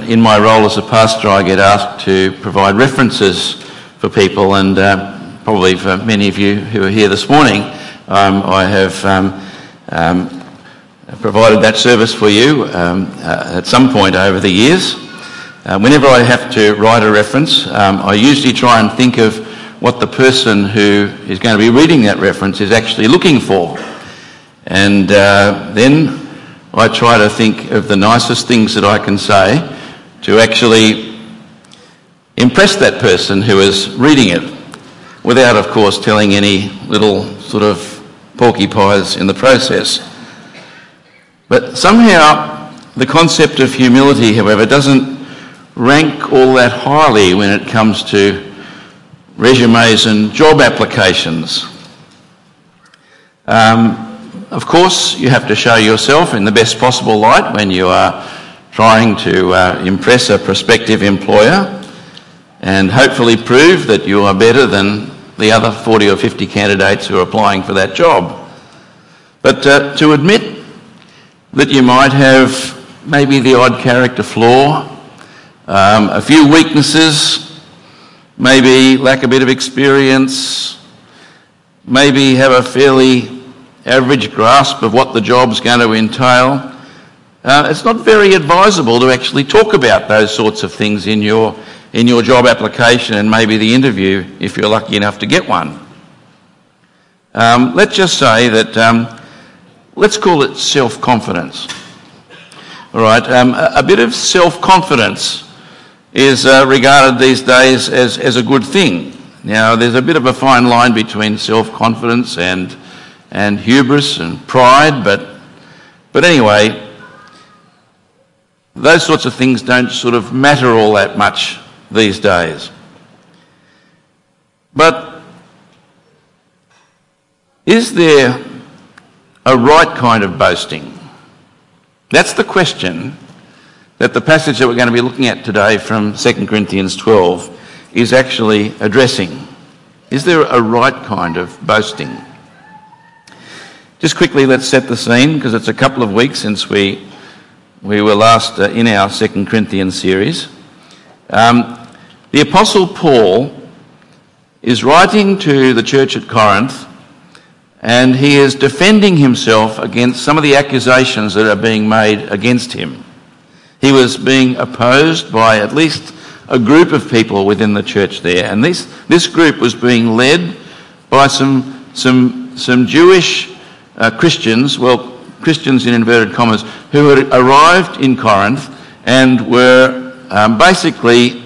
in my role as a pastor, I get asked to provide references for people, and probably for many of you who are here this morning, I have provided that service for you at some point over the years. Whenever I have to write a reference, I usually try and think of what the person who is going to be reading that reference is actually looking for. And then I try to think of the nicest things that I can say to actually impress that person who is reading it, without, of course, telling any little sort of porcupines in the process. But somehow the concept of humility, however, doesn't rank all that highly when it comes to resumes and job applications. Of course, you have to show yourself in the best possible light when you are trying to impress a prospective employer and hopefully prove that you are better than the other 40 or 50 candidates who are applying for that job. But to admit that you might have maybe the odd character flaw, a few weaknesses, maybe lack a bit of experience, maybe have a fairly average grasp of what the job's going to entail, it's not very advisable to actually talk about those sorts of things in your job application and maybe the interview if you're lucky enough to get one. Let's just say that, let's call it self-confidence. All right, a bit of self-confidence is regarded these days as a good thing. Now, there's a bit of a fine line between self-confidence and hubris and pride, but anyway, those sorts of things don't sort of matter all that much these days. But is there a right kind of boasting? That's the question that the passage that we're going to be looking at today from 2 Corinthians 12 is actually addressing. Is there a right kind of boasting? Just quickly, let's set the scene, because it's a couple of weeks since we were last in our 2 Corinthians series. The Apostle Paul is writing to the church at Corinth, and he is defending himself against some of the accusations that are being made against him. He was being opposed by at least a group of people within the church there, and this group was being led by some Jewish Christians, well, Christians in inverted commas, who had arrived in Corinth and were basically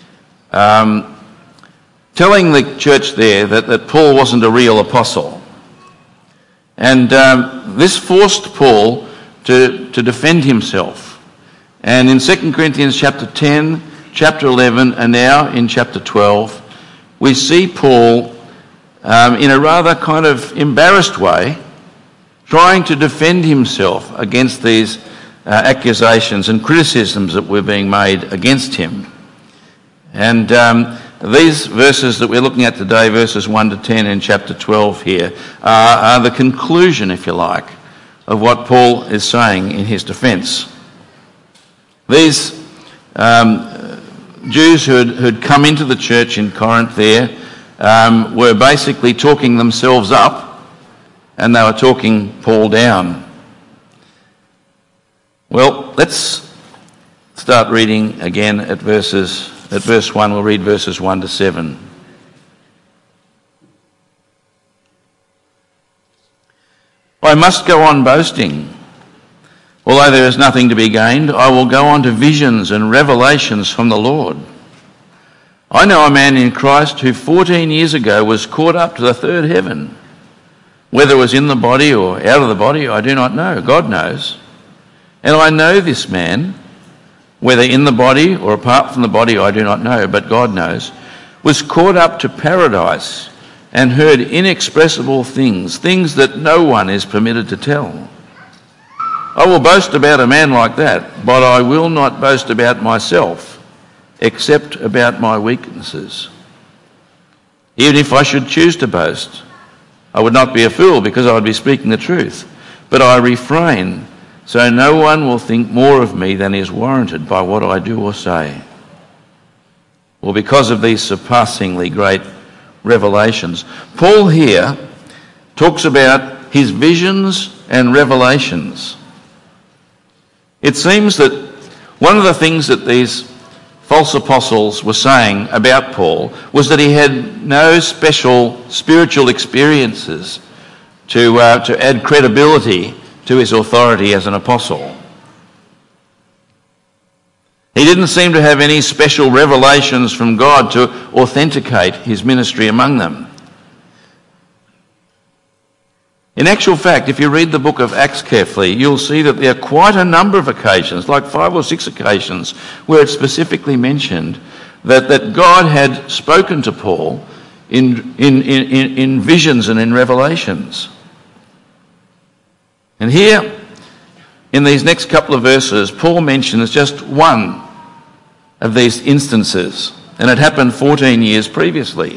telling the church there that Paul wasn't a real apostle. And this forced Paul to defend himself. And in 2 Corinthians chapter 10, chapter 11, and now in chapter 12, we see Paul in a rather kind of embarrassed way trying to defend himself against these accusations and criticisms that were being made against him. And these verses that we're looking at today, verses 1 to 10 in chapter 12 here, are the conclusion, if you like, of what Paul is saying in his defence. These Jews who had come into the church in Corinth there were basically talking themselves up, and they were talking Paul down. Well, let's start reading again at verse 1. We'll read verses 1 to 7. I must go on boasting. Although there is nothing to be gained, I will go on to visions and revelations from the Lord. I know a man in Christ who 14 years ago was caught up to the third heaven. Whether it was in the body or out of the body, I do not know. God knows. And I know this man, whether in the body or apart from the body, I do not know, but God knows, was caught up to paradise and heard inexpressible things, things that no one is permitted to tell. I will boast about a man like that, but I will not boast about myself, except about my weaknesses. Even if I should choose to boast, I would not be a fool, because I would be speaking the truth. But I refrain, so no one will think more of me than is warranted by what I do or say. Or because of these surpassingly great revelations. Paul here talks about his visions and revelations. It seems that one of the things that these false apostles were saying about Paul was that he had no special spiritual experiences to add credibility to his authority as an apostle. He didn't seem to have any special revelations from God to authenticate his ministry among them. In actual fact, if you read the book of Acts carefully, you'll see that there are quite a number of occasions, like 5 or 6 occasions, where it's specifically mentioned that God had spoken to Paul in visions and in revelations. And here, in these next couple of verses, Paul mentions just one of these instances, and it happened 14 years previously.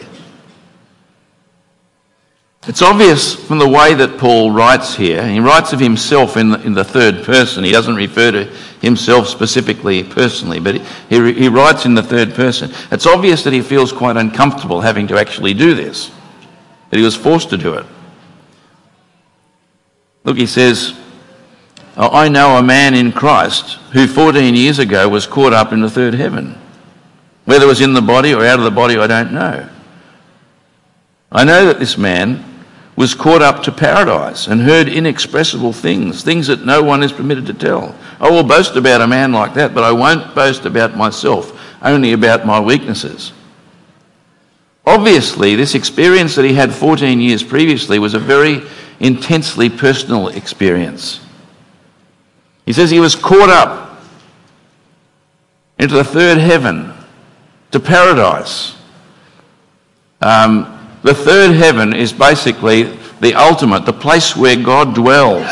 It's obvious from the way that Paul writes here. He writes of himself in the third person. He doesn't refer to himself specifically personally, but he writes in the third person. It's obvious that he feels quite uncomfortable having to actually do this, that he was forced to do it. Look, he says, I know a man in Christ who 14 years ago was caught up in the third heaven. Whether it was in the body or out of the body, I don't know. I know that this man was caught up to paradise and heard inexpressible things that no one is permitted to tell. I will boast about a man like that, but I won't boast about myself, only about my weaknesses. Obviously, this experience that he had 14 years previously was a very intensely personal experience. He says he was caught up into the third heaven, to paradise. The third heaven is basically the ultimate, the place where God dwells.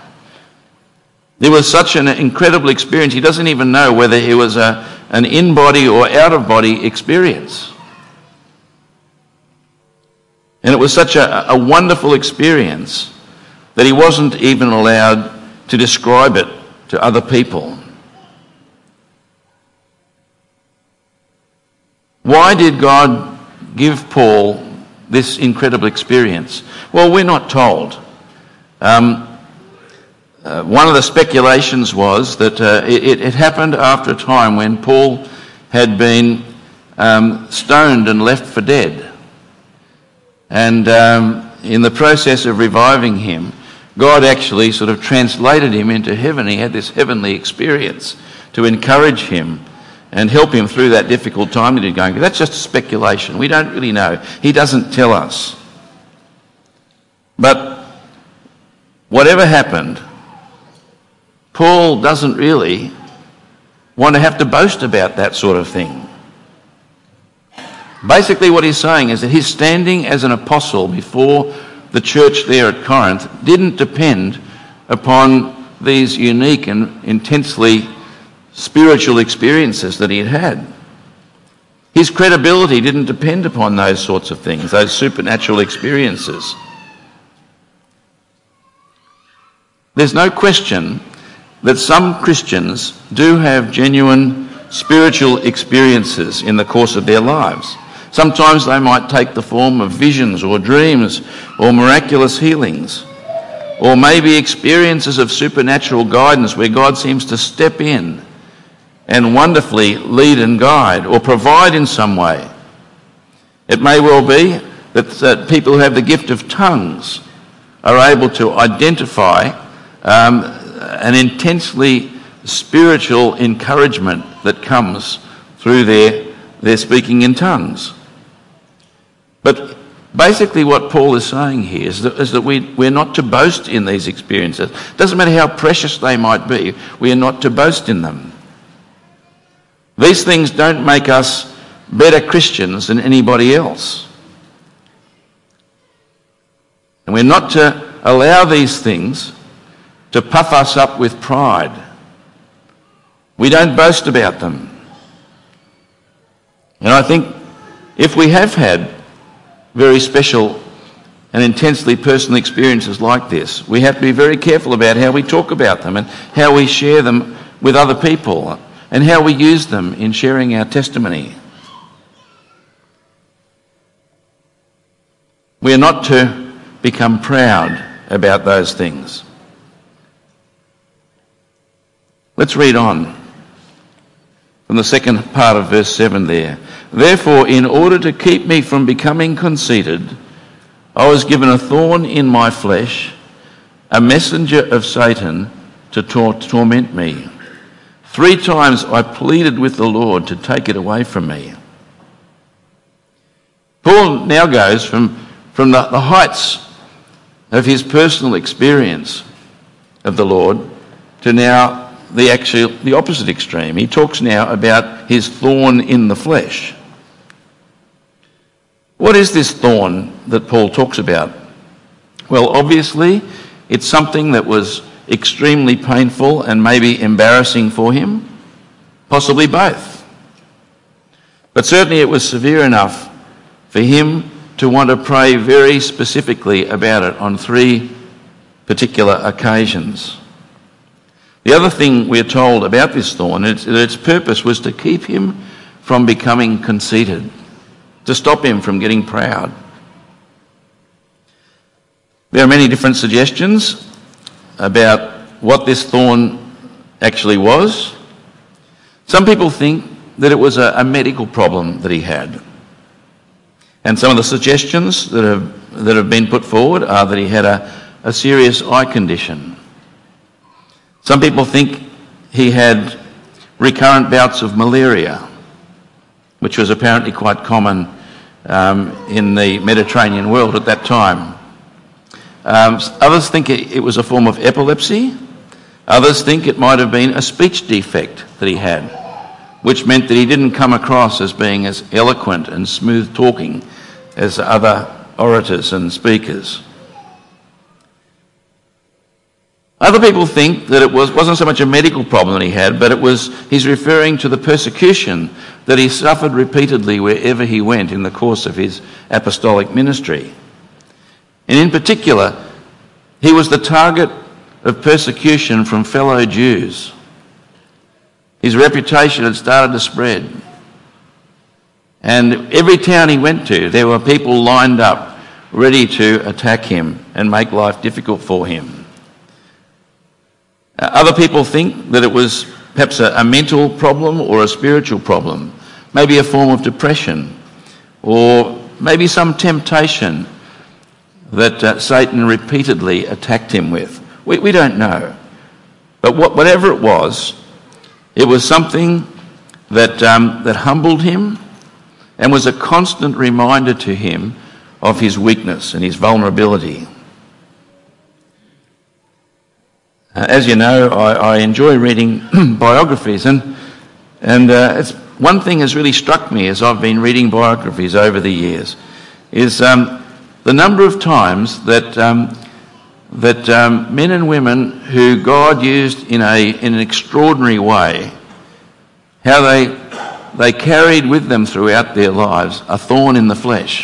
It was such an incredible experience, he doesn't even know whether it was an in-body or out-of-body experience. And it was such a wonderful experience that he wasn't even allowed to describe it to other people. Why did God give Paul this incredible experience? Well, we're not told. One of the speculations was that it happened after a time when Paul had been stoned and left for dead. And in the process of reviving him, God actually sort of translated him into heaven. He had this heavenly experience to encourage him and help him through that difficult time that he's going through. That's just speculation. We don't really know. He doesn't tell us. But whatever happened, Paul doesn't really want to have to boast about that sort of thing. Basically what he's saying is that his standing as an apostle before the church there at Corinth didn't depend upon these unique and intensely spiritual experiences that he had had. His credibility didn't depend upon those sorts of things, those supernatural experiences. There's no question that some Christians do have genuine spiritual experiences in the course of their lives. Sometimes they might take the form of visions or dreams or miraculous healings, or maybe experiences of supernatural guidance where God seems to step in and wonderfully lead and guide or provide in some way. It may well be that people who have the gift of tongues are able to identify an intensely spiritual encouragement that comes through their speaking in tongues. But basically what Paul is saying here is that we're not to boast in these experiences. It doesn't matter how precious they might be, we are not to boast in them. These things don't make us better Christians than anybody else. And we're not to allow these things to puff us up with pride. We don't boast about them. And I think if we have had very special and intensely personal experiences like this, we have to be very careful about how we talk about them and how we share them with other people and how we use them in sharing our testimony. We are not to become proud about those things. Let's read on from the second part of verse 7 there. Therefore, in order to keep me from becoming conceited, I was given a thorn in my flesh, a messenger of Satan to torment me. 3 times I pleaded with the Lord to take it away from me. Paul now goes from the heights of his personal experience of the Lord to now the opposite extreme. He talks now about his thorn in the flesh. What is this thorn that Paul talks about? Well, obviously, it's something that was extremely painful and maybe embarrassing for him, possibly both. But certainly it was severe enough for him to want to pray very specifically about it on 3 particular occasions. The other thing we're told about this thorn is that its purpose was to keep him from becoming conceited, to stop him from getting proud. There are many different suggestions about what this thorn actually was. Some people think that it was a medical problem that he had. And some of the suggestions that have been put forward are that he had a serious eye condition. Some people think he had recurrent bouts of malaria, which was apparently quite common in the Mediterranean world at that time. Others think it was a form of epilepsy. Others think it might have been a speech defect that he had, which meant that he didn't come across as being as eloquent and smooth talking as other orators and speakers. Other people think that it wasn't so much a medical problem that he had, but he's referring to the persecution that he suffered repeatedly wherever he went in the course of his apostolic ministry. And in particular, he was the target of persecution from fellow Jews. His reputation had started to spread. And every town he went to, there were people lined up ready to attack him and make life difficult for him. Other people think that it was perhaps a mental problem or a spiritual problem, maybe a form of depression, or maybe some temptation that Satan repeatedly attacked him with. We don't know. But whatever it was something that humbled him and was a constant reminder to him of his weakness and his vulnerability. As you know, I enjoy reading biographies, and it's one thing has really struck me as I've been reading biographies over the years, is the number of times that men and women who God used in an extraordinary way, how they carried with them throughout their lives a thorn in the flesh.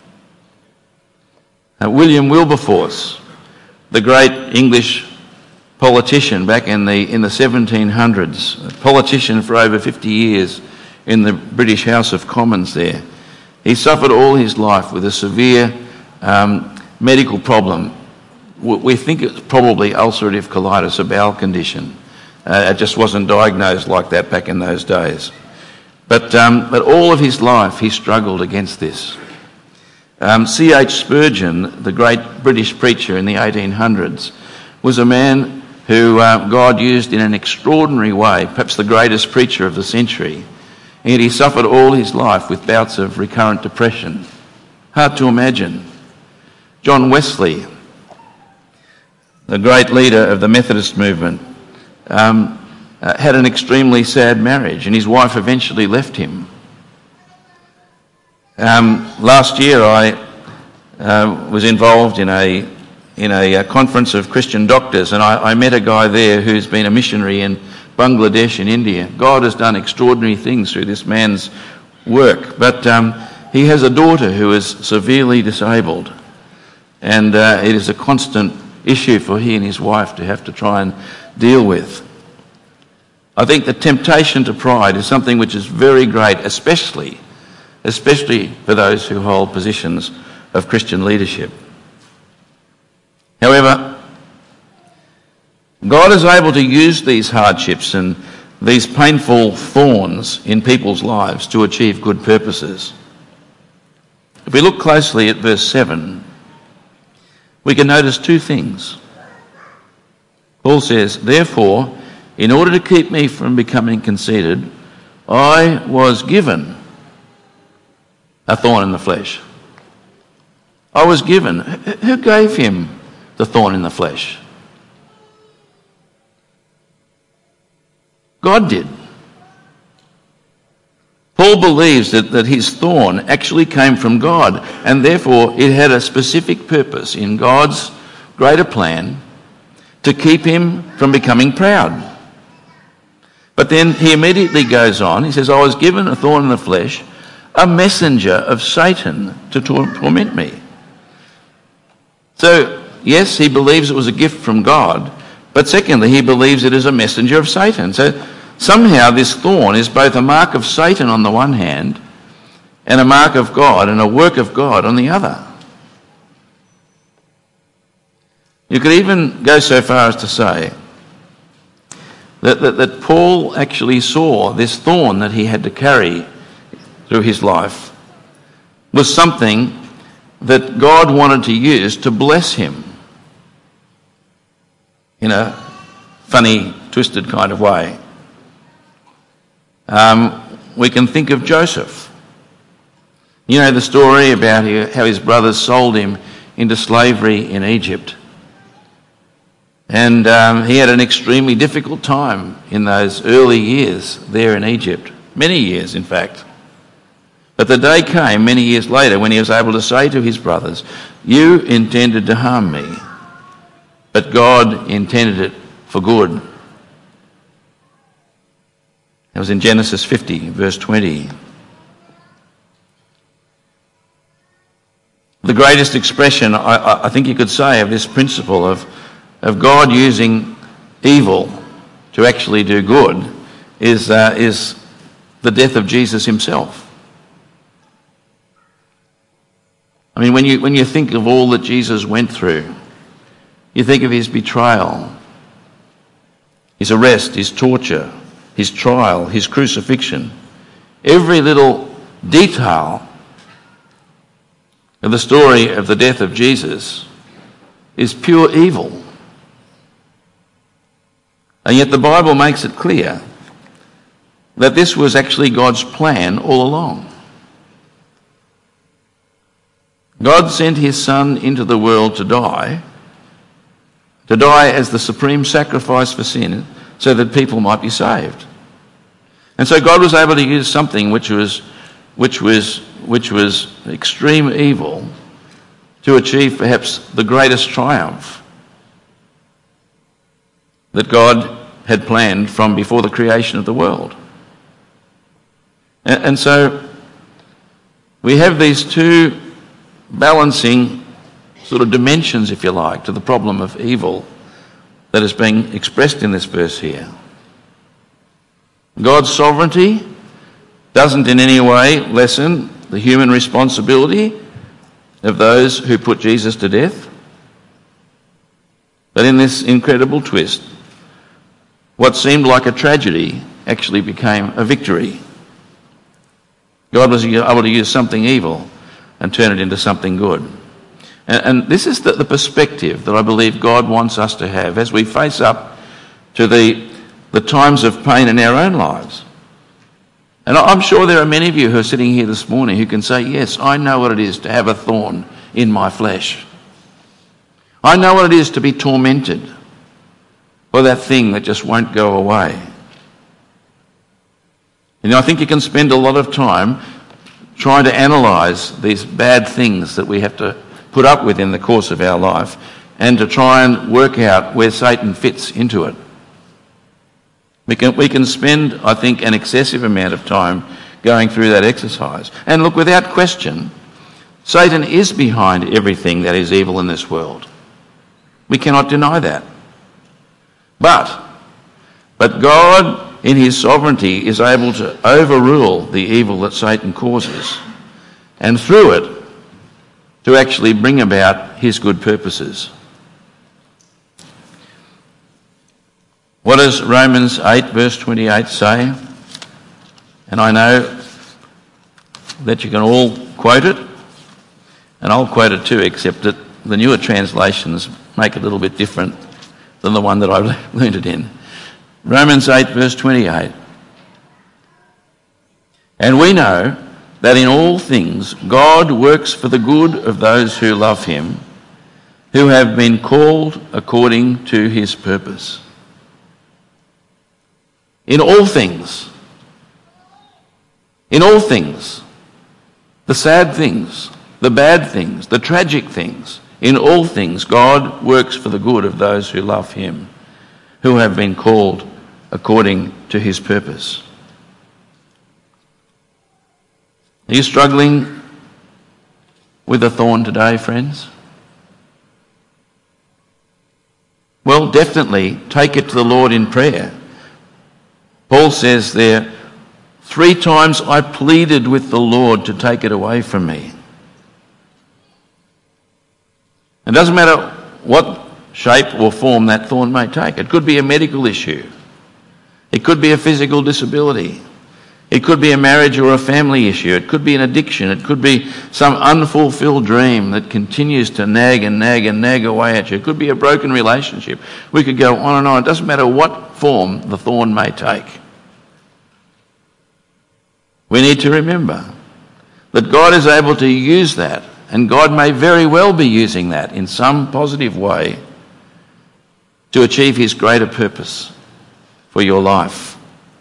William Wilberforce, the great English politician back in the 1700s, a politician for over 50 years in the British House of Commons there. He suffered all his life with a severe medical problem. We think it's probably ulcerative colitis, a bowel condition. It just wasn't diagnosed like that back in those days. But all of his life he struggled against this. C.H. Spurgeon, the great British preacher in the 1800s, was a man who God used in an extraordinary way, perhaps the greatest preacher of the century. And yet he suffered all his life with bouts of recurrent depression. Hard to imagine. John Wesley, the great leader of the Methodist movement, had an extremely sad marriage, and his wife eventually left him. Last year I was involved in a conference of Christian doctors, and I met a guy there who's been a missionary in Bangladesh and India. God has done extraordinary things through this man's work, but he has a daughter who is severely disabled. And it is a constant issue for he and his wife to have to try and deal with. I think the temptation to pride is something which is very great, especially for those who hold positions of Christian leadership. However, God is able to use these hardships and these painful thorns in people's lives to achieve good purposes. If we look closely at verse 7, we can notice two things. Paul says, "Therefore, in order to keep me from becoming conceited, I was given a thorn in the flesh." I was given. Who gave him the thorn in the flesh? God did. Paul believes that his thorn actually came from God, and therefore it had a specific purpose in God's greater plan to keep him from becoming proud. But then he immediately goes on, he says, "I was given a thorn in the flesh, a messenger of Satan to torment me." So, yes, he believes it was a gift from God, but secondly, he believes it is a messenger of Satan. So somehow this thorn is both a mark of Satan on the one hand and a mark of God and a work of God on the other. You could even go so far as to say that Paul actually saw this thorn that he had to carry through his life was something that God wanted to use to bless him in a funny, twisted kind of way. We can think of Joseph. You know the story about how his brothers sold him into slavery in Egypt. And he had an extremely difficult time in those early years there in Egypt. Many years, in fact. But the day came many years later when he was able to say to his brothers, "You intended to harm me, but God intended it for good." It was in Genesis 50, verse 20. The greatest expression, I think you could say, of this principle of God using evil to actually do good is the death of Jesus himself. I mean, when you think of all that Jesus went through, you think of his betrayal, his arrest, his torture, his trial, his crucifixion. Every little detail of the story of the death of Jesus is pure evil. And yet the Bible makes it clear that this was actually God's plan all along. God sent his Son into the world to die as the supreme sacrifice for sin, so that people might be saved. And so God was able to use something which was extreme evil to achieve perhaps the greatest triumph that God had planned from before the creation of the world. And so we have these two balancing sort of dimensions, if you like, to the problem of evil that is being expressed in this verse here. God's sovereignty doesn't in any way lessen the human responsibility of those who put Jesus to death. But in this incredible twist, what seemed like a tragedy actually became a victory. God was able to use something evil and turn it into something good. And this is the perspective that I believe God wants us to have as we face up to the times of pain in our own lives. And I'm sure there are many of you who are sitting here this morning who can say, yes, I know what it is to have a thorn in my flesh. I know what it is to be tormented by that thing that just won't go away. You know, I think you can spend a lot of time trying to analyse these bad things that we have to put up with in the course of our life and to try and work out where Satan fits into it. We can spend, I think, an excessive amount of time going through that exercise. And look, without question, Satan is behind everything that is evil in this world. We cannot deny that. But God, in his sovereignty, is able to overrule the evil that Satan causes, and through it, to actually bring about his good purposes. What does Romans 8 verse 28 say? And I know that you can all quote it, and I'll quote it too, except that the newer translations make it a little bit different than the one that I've learned it in. Romans 8 verse 28. And we know that in all things God works for the good of those who love him, who have been called according to his purpose. In all things, the sad things, the bad things, the tragic things, in all things God works for the good of those who love him, who have been called according to his purpose. Are you struggling with a thorn today, friends? Well, definitely take it to the Lord in prayer. Paul says there, 3 times I pleaded with the Lord to take it away from me. It doesn't matter what shape or form that thorn may take. It could be a medical issue. It could be a physical disability. It could be a marriage or a family issue. It could be an addiction. It could be some unfulfilled dream that continues to nag and nag and nag away at you. It could be a broken relationship. We could go on and on. It doesn't matter what form the thorn may take. We need to remember that God is able to use that, and God may very well be using that in some positive way to achieve his greater purpose for your life.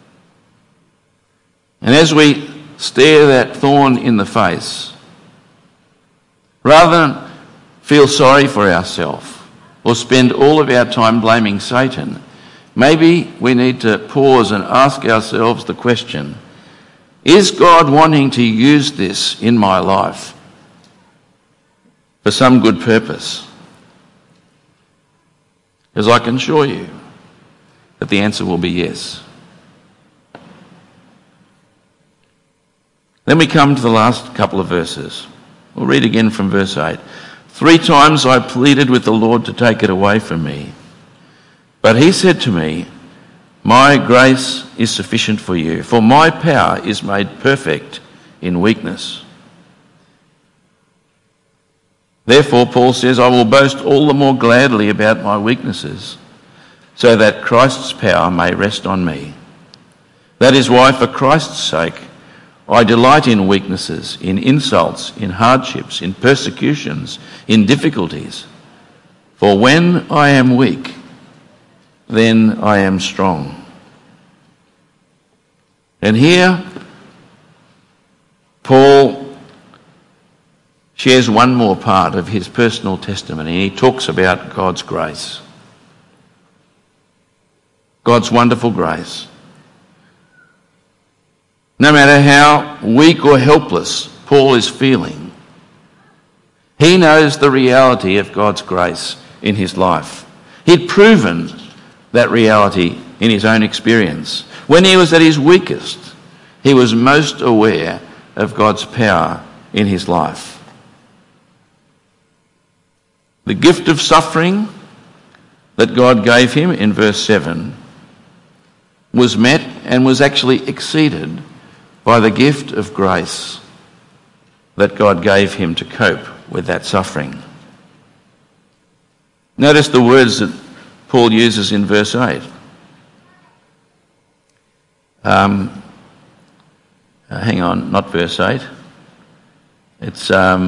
And as we stare that thorn in the face, rather than feel sorry for ourselves or spend all of our time blaming Satan, maybe we need to pause and ask ourselves the question, is God wanting to use this in my life for some good purpose? Because I can assure you that the answer will be yes. Then we come to the last couple of verses. We'll read again from verse 8. 3 times I pleaded with the Lord to take it away from me. But he said to me, my grace is sufficient for you, for my power is made perfect in weakness. Therefore, Paul says, I will boast all the more gladly about my weaknesses, so that Christ's power may rest on me. That is why, for Christ's sake, I delight in weaknesses, in insults, in hardships, in persecutions, in difficulties. For when I am weak, then I am strong. And here, Paul shares one more part of his personal testimony. He talks about God's grace. God's wonderful grace. No matter how weak or helpless Paul is feeling, he knows the reality of God's grace in his life. He'd proven that reality in his own experience. When he was at his weakest, he was most aware of God's power in his life. The gift of suffering that God gave him in verse 7 was met and was actually exceeded by the gift of grace that God gave him to cope with that suffering. Notice the words that Paul uses in verse 8. Hang on, not verse 8. It's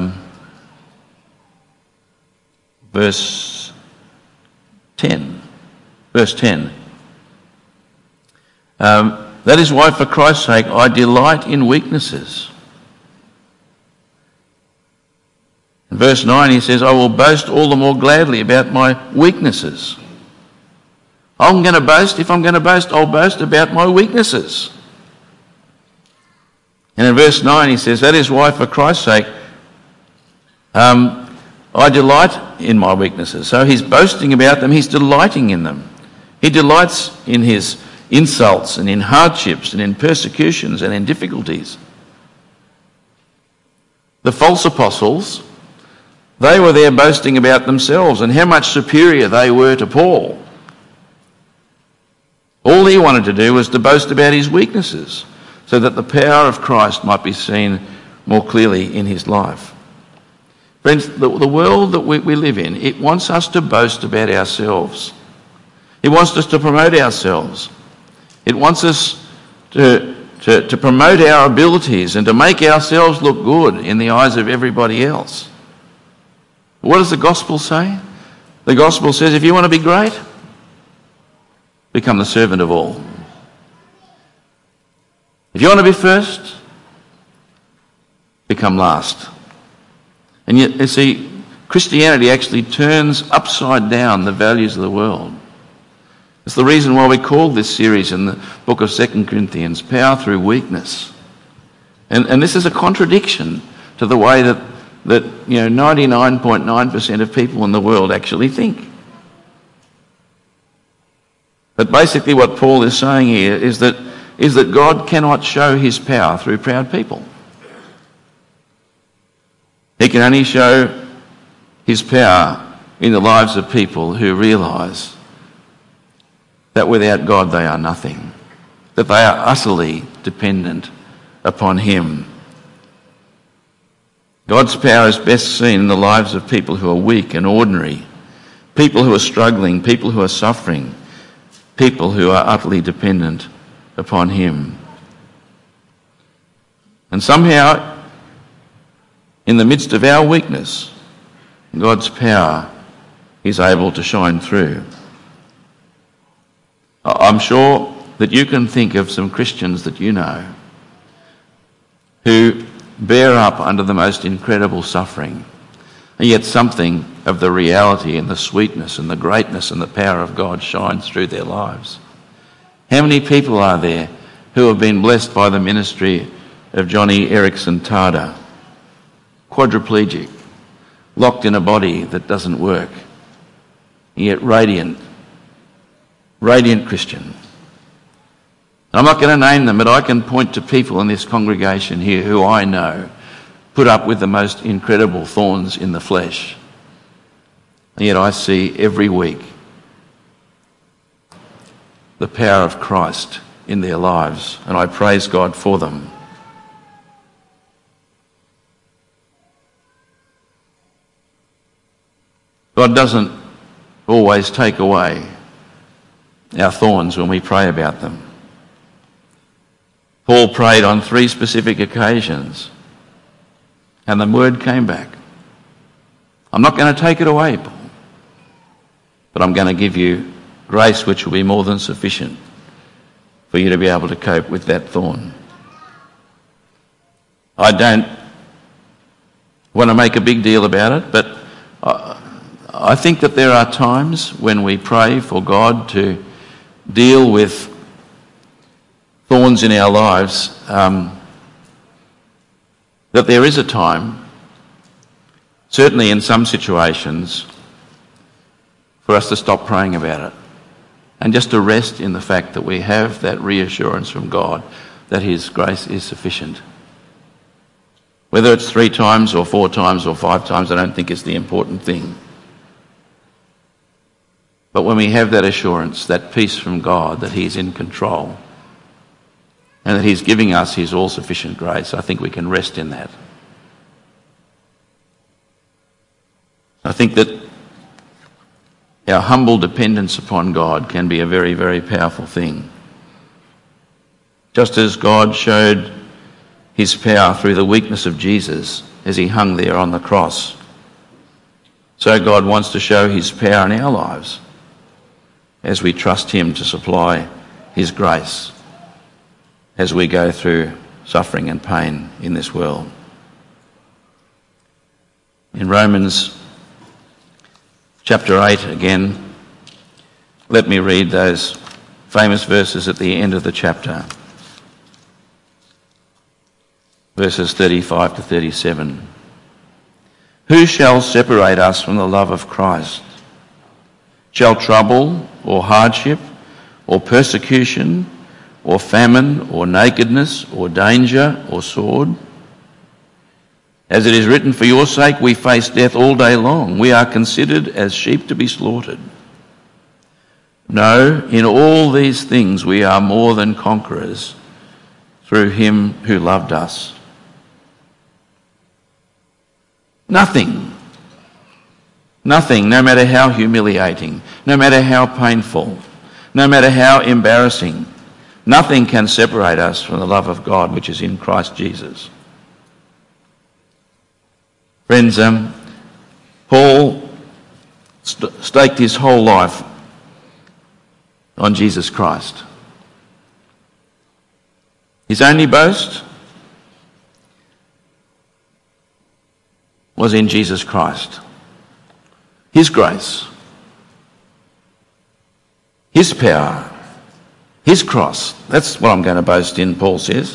verse 10. Verse 10. That is why, for Christ's sake, I delight in weaknesses. In verse 9 he says, I will boast all the more gladly about my weaknesses. I'm going to boast. If I'm going to boast, I'll boast about my weaknesses. And in verse 9 he says, that is why, for Christ's sake, I delight in my weaknesses. So he's boasting about them, he's delighting in them. He delights in his insults and in hardships and in persecutions and in difficulties. The false apostles, they were there boasting about themselves and how much superior they were to Paul. All he wanted to do was to boast about his weaknesses so that the power of Christ might be seen more clearly in his life. Friends, the world that we live in, it wants us to boast about ourselves. It wants us to promote ourselves. It wants us to promote our abilities and to make ourselves look good in the eyes of everybody else. What does the gospel say? The gospel says if you want to be great, become the servant of all. If you want to be first, become last. And yet, you see, Christianity actually turns upside down the values of the world. It's the reason why we call this series in the book of 2 Corinthians, Power Through Weakness. And this is a contradiction to the way that 99.9% of people in the world actually think. But basically what Paul is saying here is that God cannot show his power through proud people. He can only show his power in the lives of people who realise that without God they are nothing, that they are utterly dependent upon him. God's power is best seen in the lives of people who are weak and ordinary, people who are struggling, people who are suffering, people who are utterly dependent upon him. And somehow, in the midst of our weakness, God's power is able to shine through. I'm sure that you can think of some Christians that you know who bear up under the most incredible suffering, and yet something of the reality and the sweetness and the greatness and the power of God shines through their lives. How many people are there who have been blessed by the ministry of Johnny Erickson Tada, quadriplegic, locked in a body that doesn't work, yet radiant Christian. And I'm not going to name them, but I can point to people in this congregation here who I know put up with the most incredible thorns in the flesh. And yet I see every week the power of Christ in their lives, and I praise God for them. God doesn't always take away our thorns when we pray about them. Paul prayed on 3 specific occasions, and the word came back. I'm not going to take it away, Paul, but I'm going to give you grace which will be more than sufficient for you to be able to cope with that thorn. I don't want to make a big deal about it, but I think that there are times when we pray for God to deal with thorns in our lives, that there is a time, certainly in some situations, for us to stop praying about it and just to rest in the fact that we have that reassurance from God that his grace is sufficient. Whether it's 3 times or 4 times or 5 times, I don't think is the important thing. But when we have that assurance, that peace from God, that he's in control and that he's giving us his all-sufficient grace, I think we can rest in that. I think that our humble dependence upon God can be a very, very powerful thing. Just as God showed his power through the weakness of Jesus as he hung there on the cross, so God wants to show his power in our lives as we trust him to supply his grace as we go through suffering and pain in this world. In Romans chapter 8 again, let me read those famous verses at the end of the chapter. Verses 35 to 37. Who shall separate us from the love of Christ? Shall trouble or hardship or persecution or famine or nakedness or danger or sword? As it is written, for your sake we face death all day long. We are considered as sheep to be slaughtered. No, in all these things we are more than conquerors through him who loved us. Nothing, no matter how humiliating, no matter how painful, no matter how embarrassing, nothing can separate us from the love of God which is in Christ Jesus. Friends, Paul staked his whole life on Jesus Christ. His only boast was in Jesus Christ. His grace, his power, his cross. That's what I'm going to boast in, Paul says.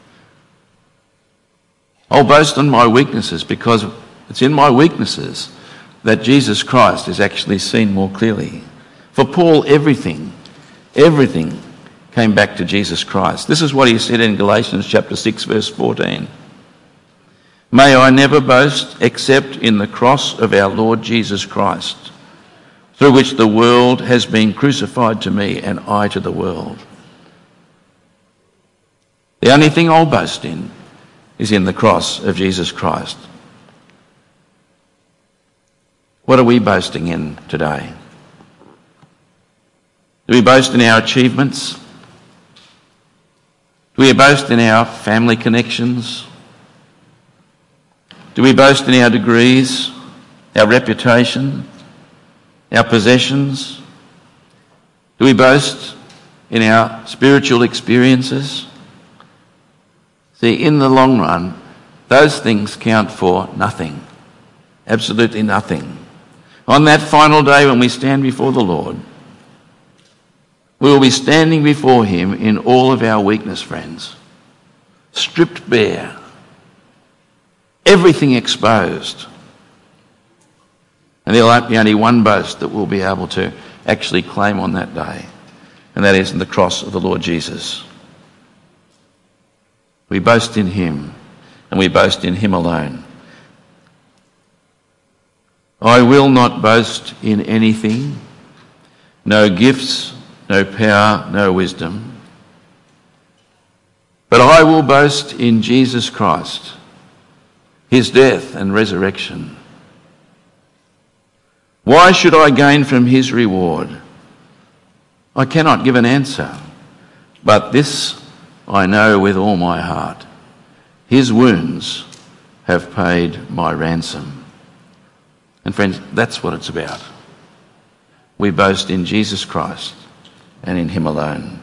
I'll boast on my weaknesses because it's in my weaknesses that Jesus Christ is actually seen more clearly. For Paul, everything came back to Jesus Christ. This is what he said in Galatians chapter 6, verse 14. May I never boast except in the cross of our Lord Jesus Christ, through which the world has been crucified to me and I to the world. The only thing I'll boast in is in the cross of Jesus Christ. What are we boasting in today? Do we boast in our achievements? Do we boast in our family connections? Do we boast in our degrees, our reputation, our possessions? Do we boast in our spiritual experiences? See, in the long run, those things count for nothing, absolutely nothing. On that final day when we stand before the Lord, we will be standing before him in all of our weakness, friends, stripped bare, everything exposed. And there will be only one boast that we'll be able to actually claim on that day, and that is in the cross of the Lord Jesus. We boast in him, and we boast in him alone. I will not boast in anything, no gifts, no power, no wisdom, but I will boast in Jesus Christ, his death and resurrection. Why should I gain from his reward? I cannot give an answer, but this I know with all my heart. His wounds have paid my ransom. And friends, that's what it's about. We boast in Jesus Christ and in him alone.